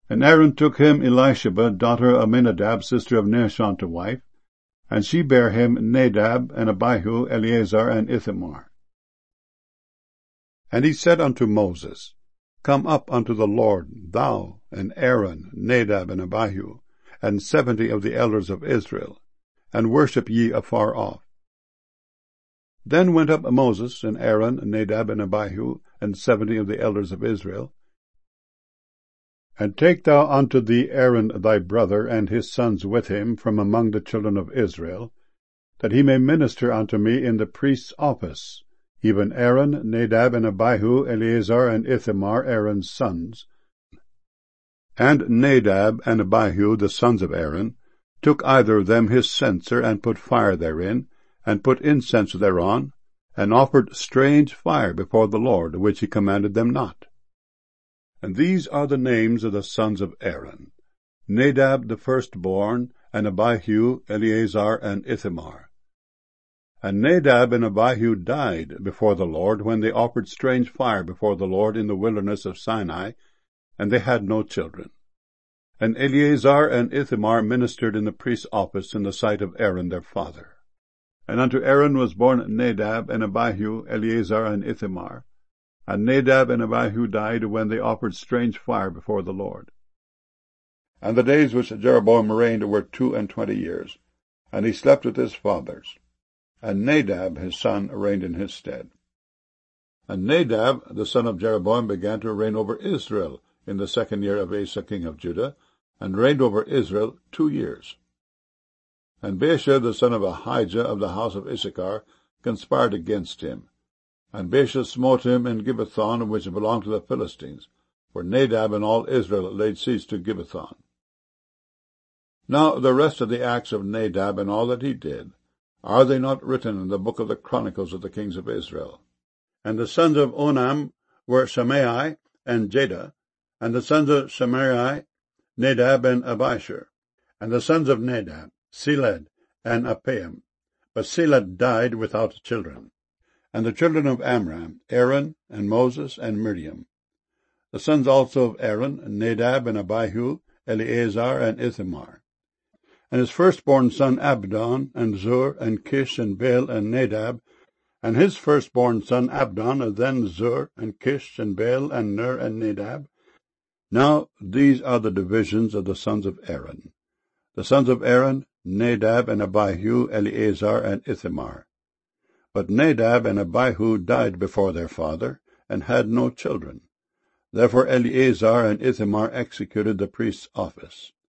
And Aaron took him Elisheba, daughter of Aminadab, sister of Nahshon, to wife, and she bare him Nadab, and Abihu, Eleazar, and Ithamar. And he said unto Moses, Come up unto the Lord, thou, and Aaron, Nadab, and Abihu, and 70 of the elders of Israel, and worship ye afar off. Then went up Moses, and Aaron, and Nadab, and Abihu, and 70 of the elders of Israel. And take thou unto thee Aaron thy brother, and his sons with him, from among the children of Israel, that he may minister unto me in the priest's office, even Aaron, Nadab, and Abihu, Eleazar, and Ithamar, Aaron's sons. And Nadab and Abihu, the sons of Aaron, took either of them his censer, and put fire therein, and put incense thereon, and offered strange fire before the Lord, which he commanded them not. And these are the names of the sons of Aaron: Nadab the firstborn, and Abihu, Eleazar, and Ithamar. And Nadab and Abihu died before the Lord, when they offered strange fire before the Lord in the wilderness of Sinai, and they had no children. And Eleazar and Ithamar ministered in the priest's office in the sight of Aaron their father. And unto Aaron was born Nadab, and Abihu, Eleazar, and Ithamar. And Nadab and Abihu died when they offered strange fire before the Lord. And the days which Jeroboam reigned were 22 years, and he slept with his fathers. And Nadab his son reigned in his stead. And Nadab the son of Jeroboam began to reign over Israel in the 2nd year of Asa king of Judah, and reigned over Israel 2 years. And Baasha the son of Ahijah of the house of Issachar conspired against him. And Baasha smote him in Gibbethon, which belonged to the Philistines, for Nadab and all Israel laid siege to Gibbethon. Now the rest of the acts of Nadab and all that he did, are they not written in the book of the Chronicles of the kings of Israel? And the sons of Onam were Shimei and Jada, and the sons of Shimei, Nadab and Abishur, and the sons of Nadab, Seled and Appaim. But Seled died without children. And the children of Amram, Aaron, and Moses, and Miriam. The sons also of Aaron, Nadab and Abihu, Eleazar, and Ithamar. And his firstborn son Abdon, and Zur, and Kish, and Baal, and Nadab, and his firstborn son Abdon, then Zur, and Kish, and Baal, and Ner, and Nadab. Now these are the divisions of the sons of Aaron. The sons of Aaron, Nadab, and Abihu, Eleazar, and Ithamar. But Nadab and Abihu died before their father, and had no children. Therefore Eleazar and Ithamar executed the priest's office.